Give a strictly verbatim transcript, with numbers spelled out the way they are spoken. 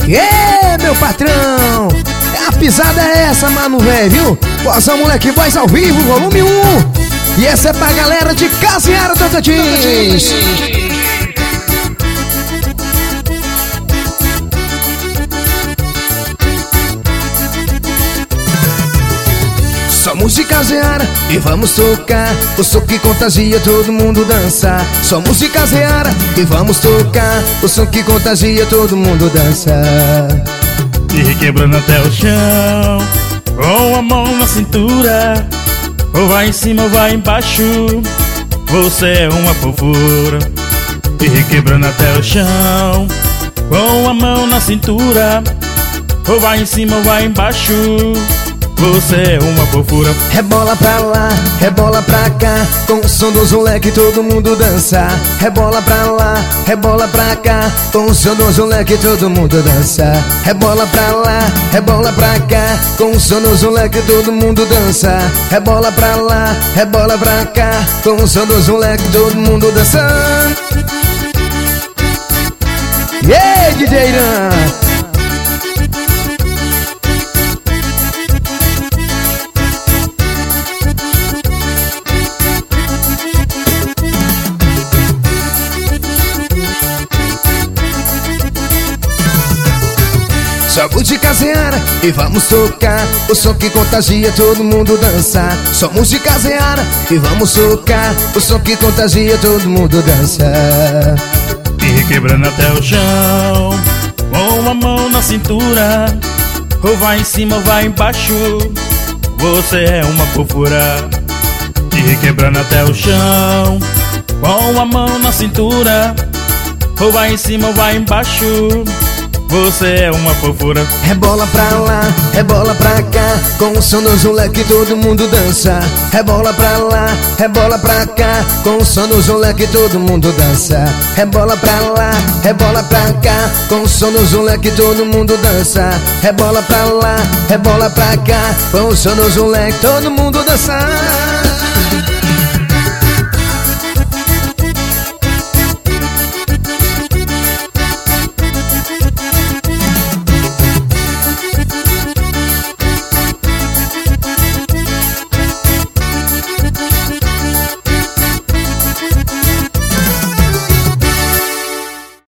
Ê, meu patrão! A pisada é essa, mano, velho, viu? Voz Moleque Voz ao vivo, volume um. E essa é pra galera de Caseara, Tocantins. Só música Zeara e vamos tocar o som que contagia, todo mundo dançar. Só música Zeara e vamos tocar o som que contagia, todo mundo dançar. E quebrando até o chão, com a mão na cintura, ou vai em cima ou vai embaixo, você é uma fofura. E quebrando até o chão, com a mão na cintura, ou vai em cima ou vai embaixo, você é uma fofura. Rebola pra lá, rebola pra cá, com o som do moleque todo mundo dançar. Rebola pra lá, rebola pra cá, com o som do moleque todo mundo dançar. Rebola pra lá, rebola pra cá, com o som do moleque todo mundo dançar. Rebola pra lá, rebola pra cá, com o som do moleque todo mundo dançando. E aí, D J Irã? Só música Zeara e vamos tocar o som que contagia, todo mundo dançar. Só música Zeara e vamos tocar o som que contagia, todo mundo dançar. E quebrando até o chão, com a mão na cintura, ou vai em cima ou vai embaixo, você é uma fofura. E quebrando até o chão, com a mão na cintura, ou vai em cima ou vai embaixo, você é uma fofura. Rebola pra lá, rebola pra cá, com o som do moleque todo mundo dança. Rebola pra lá, rebola pra cá, com o som do moleque todo mundo dança. Rebola pra lá, rebola pra cá, com o som do moleque todo mundo dança. Rebola pra lá, rebola pra cá, com o som do moleque todo mundo dança.